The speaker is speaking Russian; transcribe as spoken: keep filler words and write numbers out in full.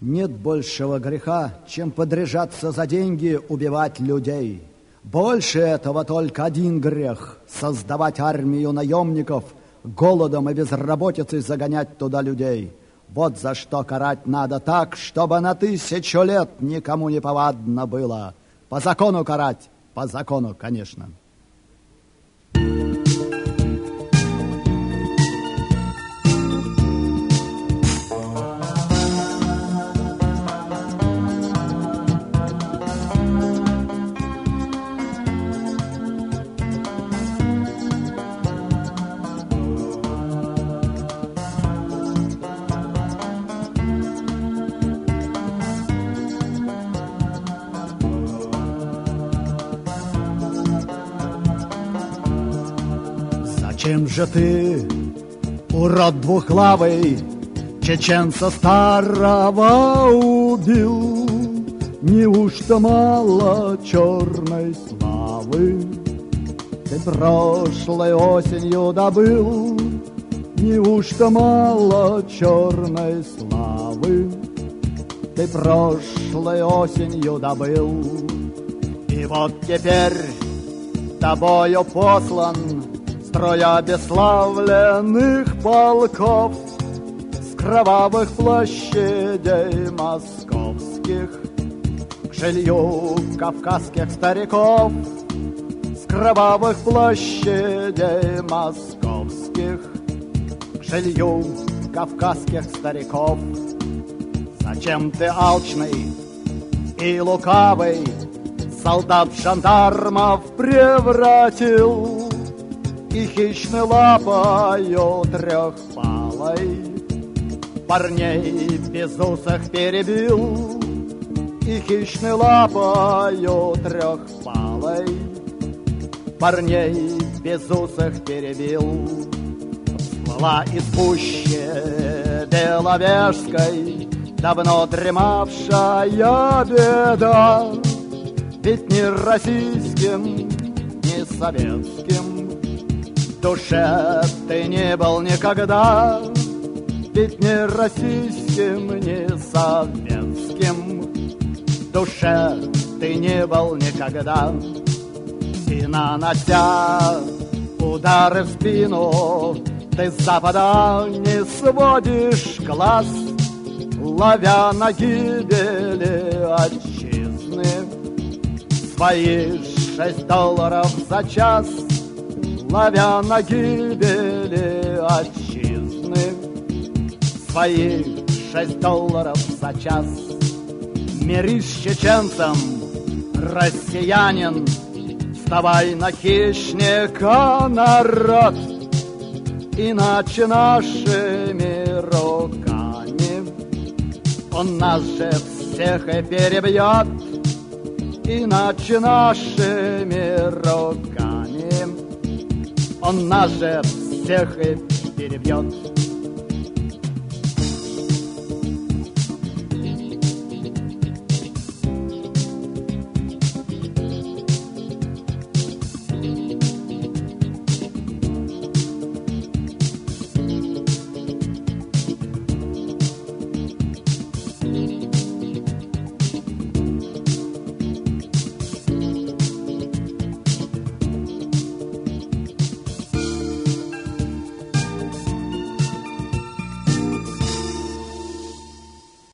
Нет большего греха, чем подряжаться за деньги убивать людей. Больше этого только один грех – создавать армию наемников, голодом и безработицей загонять туда людей. Вот за что карать надо так, чтобы на тысячу лет никому не повадно было. По закону карать, по закону, конечно. Зачем же ты, урод двухлавый, чеченца старого убил? Неужто мало черной славы ты прошлой осенью добыл? Неужто мало черной славы ты прошлой осенью добыл? И вот теперь тобою послан строя бесславленных полков с кровавых площадей московских к жилью кавказских стариков, с кровавых площадей московских к жилью кавказских стариков. Зачем ты, алчный и лукавый, солдат-жандармов превратил и хищной лапою трехпалой парней безусых перебил? И хищной лапою трехпалой парней безусых перебил. Всплыла из пущи Беловежской давно дремавшая беда, ведь ни российским, ни советским душе ты не был никогда, ведь ни российским, ни советским душе ты не был никогда. И нанося удары в спину, ты с запада не сводишь глаз, ловя на гибели отчизны свои шесть долларов за час, ловя на гибели отчизны свои шесть долларов за час. Мирись с чеченцем, россиянин, вставай на хищника, народ, иначе нашими руками он нас же всех и перебьет, иначе нашими руками он нас же всех и перебьет.